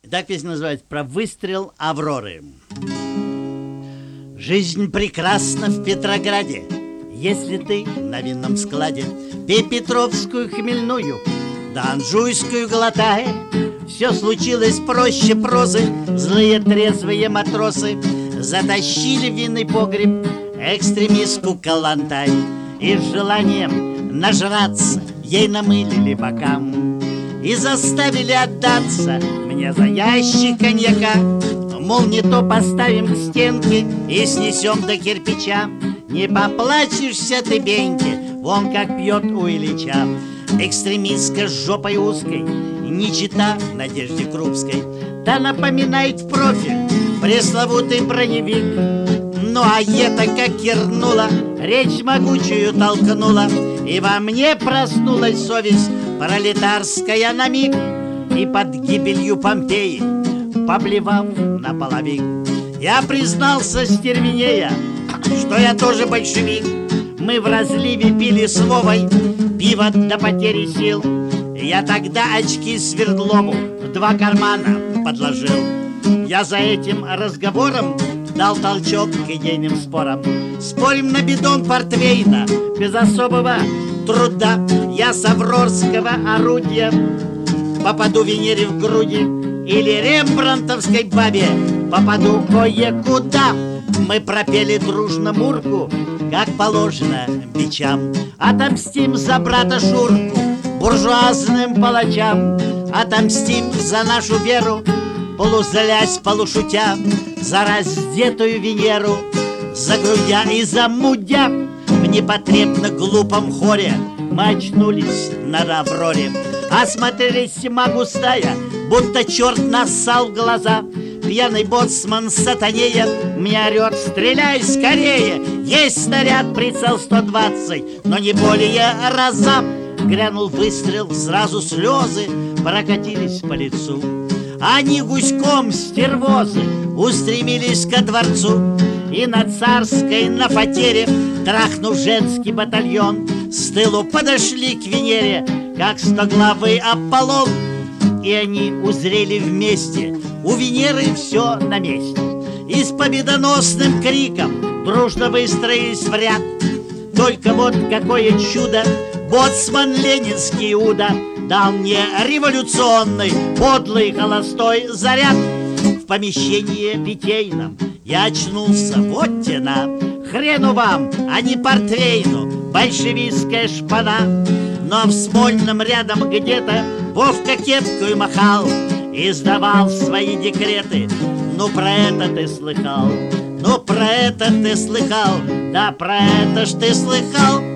Так песня называется «Про выстрел Авроры». Жизнь прекрасна в Петрограде, если ты на винном складе пей петровскую хмельную, да анжуйскую глотай. Все случилось проще прозы, злые трезвые матросы затащили в винный погреб экстремистку Калантай и с желанием нажраться ей намылили бокам и заставили отдаться мне за ящик коньяка. Мол, не то поставим к стенке и снесем до кирпича. Не поплачешься ты, Беньки, вон как пьет у Ильича. Экстремистка с жопой узкой, не чита Надежде Крупской, та напоминает в профиль пресловутый броневик. Ну а я-то как кирнула, речь могучую толкнула, и во мне проснулась совесть пролетарская на миг. И под гибелью Помпеи, поплевав на половик, я признался стервенея, что я тоже большевик. Мы в разливе пили с Вовой пиво до потери сил. Я тогда очки Свердлову в 2 кармана подложил. Я за этим разговором дал толчок к идейным спорам. Спорим на бидон портвейна без особого труда. Я с аврорского орудия попаду Венере в груди, или рембрандтовской бабе попаду кое-куда. Мы пропели дружно Мурку, как положено бичам. Отомстим за брата Шурку буржуазным палачам. Отомстим за нашу веру, полузлясь, полушутя, за раздетую Венеру, за грудя и за мудя. В непотребно глупом хоре мы очнулись на Авроре. Осмотрелись тьма густая, будто черт нассал в глаза. Пьяный боцман сатанея мне орет: стреляй скорее! Есть снаряд, прицел 120, но не более раза. Грянул выстрел, сразу слезы прокатились по лицу. Они гуськом, стервозы, устремились ко дворцу. И на Царской, на фатере, трахнув женский батальон, с тылу подошли к Венере, как стоглавый Аполлон. И они узрели вместе, у Венеры все на месте, и с победоносным криком дружно выстроились в ряд. Только вот какое чудо! Боцман ленинский Иуда дал мне революционный, подлый, холостой заряд. В помещении питейном я очнулся, вот тена. Хрену вам, а не портвейну, большевистская шпана. Но в Смольном рядом где-то Вовка кепкою махал, издавал свои декреты. Ну про это ты слыхал, ну про это ты слыхал, да про это ж ты слыхал.